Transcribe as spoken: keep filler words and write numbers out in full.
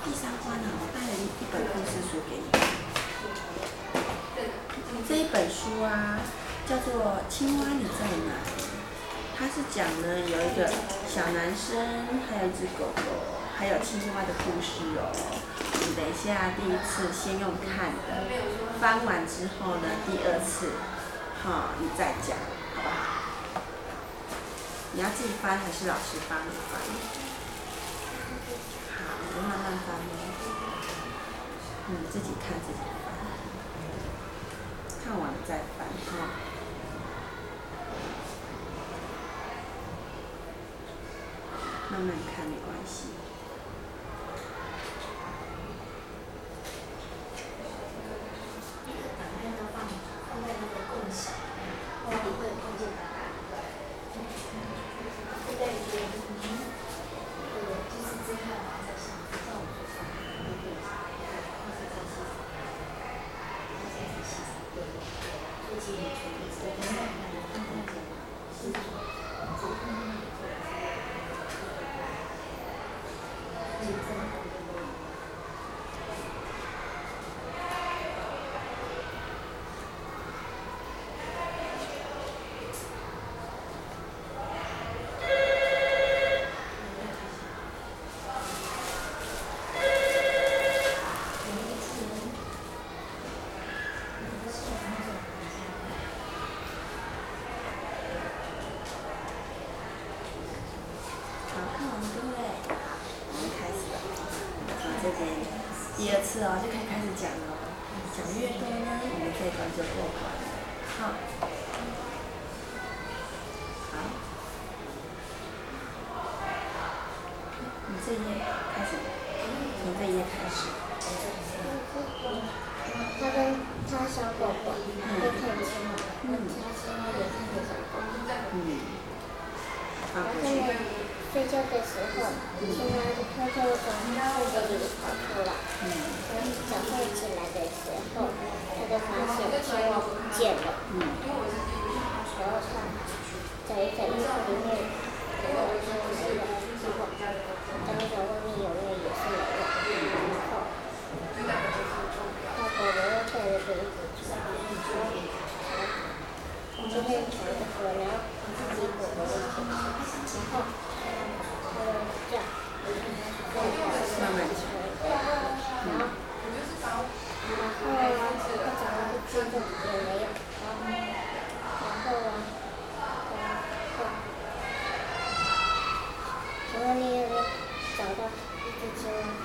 第三关呢，我带了一一本故事书给你看。这一本书啊，叫做《青蛙你在哪里》。它是讲呢有一个小男生，还有一只狗狗，还有青蛙的故事哦。你等一下第一次先用看的，翻完之后呢，第二次，哈、哦，你再讲，好不好？你要自己翻还是老师帮你翻？好，你就慢慢翻哦。嗯，自己看自己翻，看完了再翻哈。慢慢看没关系。第二次哦，就可以开始讲了。讲越多呢，我们这一关就过关了。好，好，你这一页开始，从这一页开始。 他跟他小狗狗会看清了，嗯，他青蛙也看着小狗。 嗯。 然后呢，睡觉的时候，青蛙就偷偷从睡袋里跑出来。嗯。然后早上起来的时候，他就发现青蛙不见了。嗯。然后他在一个衣服里面，然后就没有，然后找找外面有没有也是没有，然后他狗狗又带着杯子出来，我今天尝的喝，然后自己狗狗一起吃，然后他就这样， 慢慢吃。 然后，然后啊，他找到一只就也没有，然后，然后啊，然后，请问你有没有找到一只青蛙？